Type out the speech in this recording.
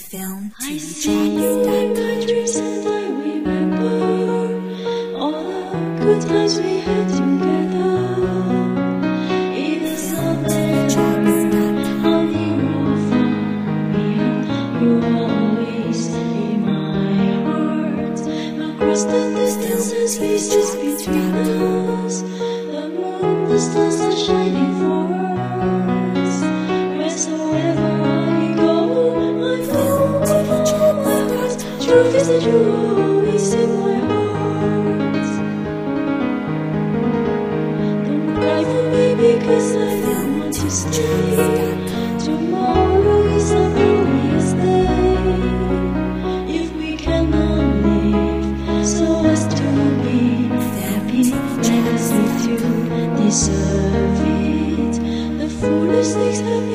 I see you in my dreams and I remember all the good times we had together. In the summer, on the roof for me, you always in my heart. Across the distances, spaces between us, the moon, the stars are shining for us. Wheresoever I go, I feel my heart. Truth is that you're always in my heart. Don't cry for me because I don't want to stay. Tomorrow is a glorious day. If we cannot live so as to be happy, let us live to deserve it. The foolish things happen.